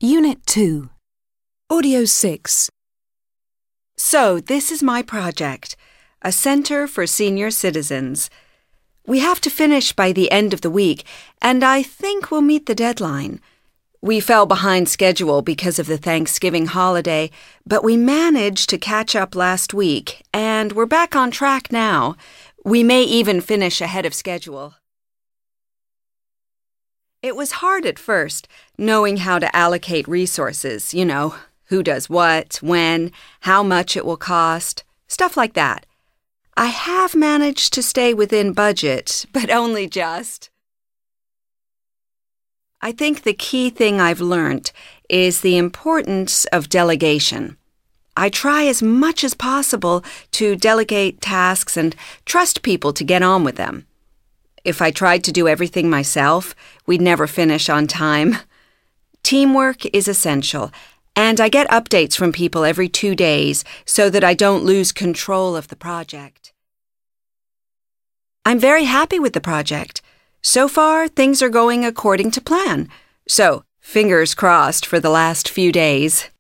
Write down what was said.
Unit 2. Audio 6. So, this is my project, a Center for Senior Citizens. We have to finish by the end of the week, and I think we'll meet the deadline. We fell behind schedule because of the Thanksgiving holiday, but we managed to catch up last week, and we're back on track now. We may even finish ahead of schedule. It was hard at first, knowing how to allocate resources, who does what, when, how much it will cost, stuff like that. I have managed to stay within budget, but only just. I think the key thing I've learned is the importance of delegation. I try as much as possible to delegate tasks and trust people to get on with them. If I tried to do everything myself, we'd never finish on time. Teamwork is essential, and I get updates from people every 2 days so that I don't lose control of the project. I'm very happy with the project. So far, things are going according to plan. So, fingers crossed for the last few days.